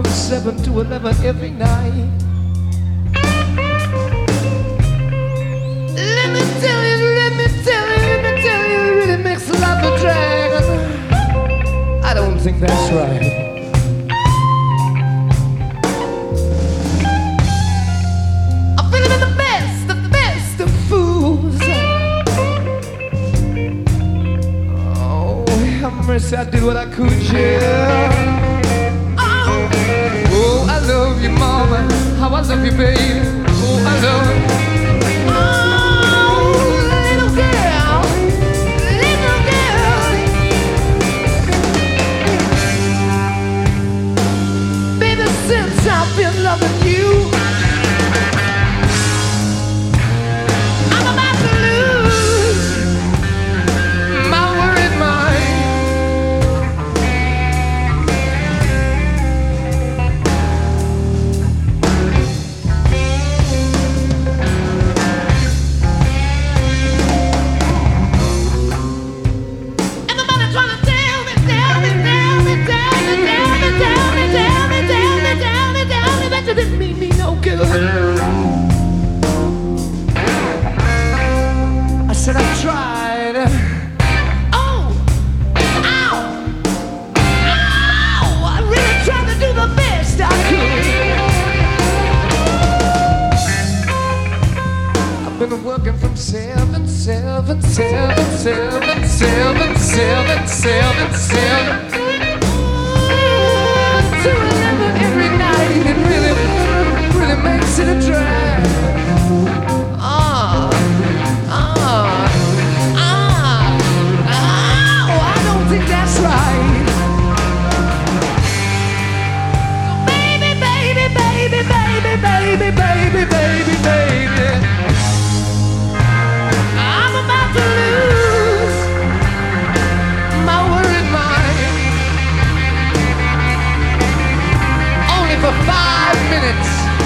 from 7 to 11 every night. Let me tell you, let me tell you, let me tell you, it really makes life a drag. I don't think that's right. I'm feeling the best of fools. Oh, have mercy, I did what I could, yeah. Oh, I love you, mama. How I love you, baby. Oh, I love you. I've been loving you. I'm about to lose my worried mind. Everybody trying to tell me that you didn't mean me no good. I said I tried. Oh, ow, ow! I really tried to do the best I could. I've been working from 7 to 11 every night. It really makes it a drag. I don't think that's right. Baby, baby, baby, baby, baby, baby, baby, baby, I'm about to lose my worried mind. Only for 5 minutes.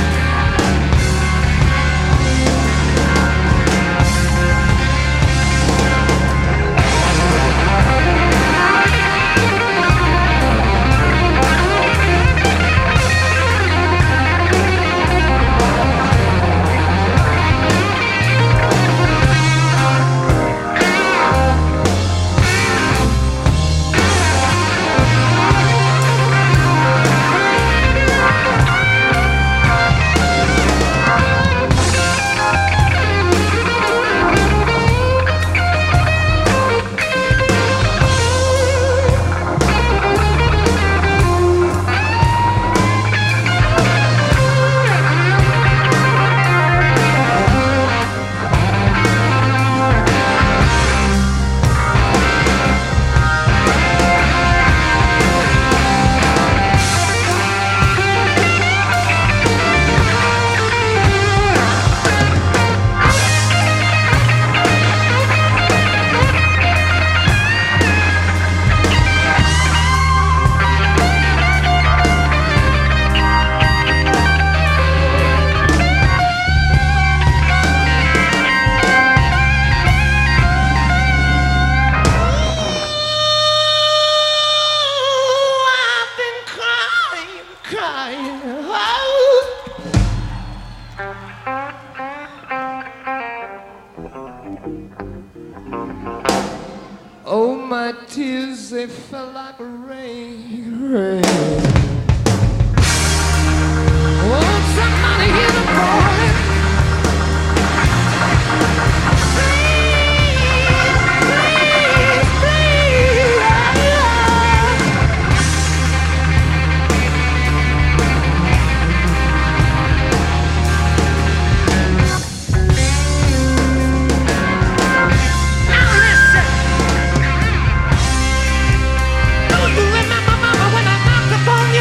Oh, my tears, they fell like rain, rain. Won't somebody hear the calling? Remember, mama, when I knocked upon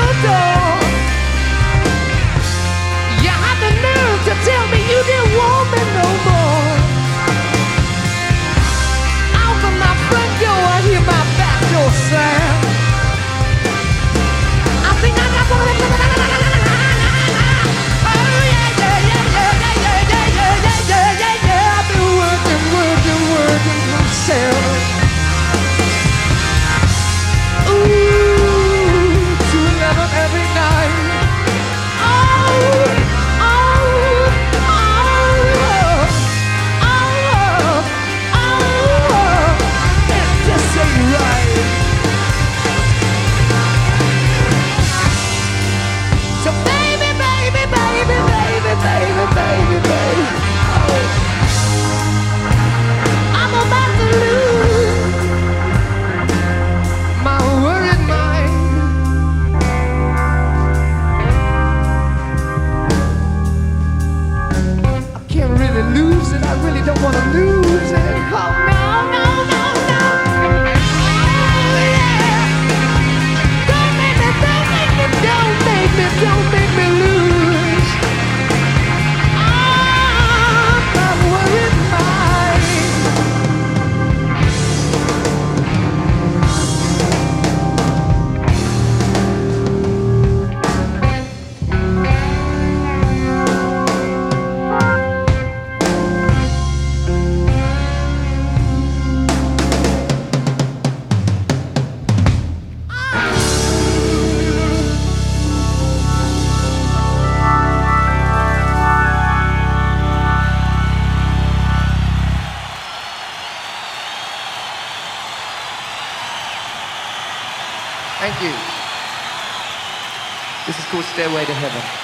Thank you. This is called Stairway to Heaven.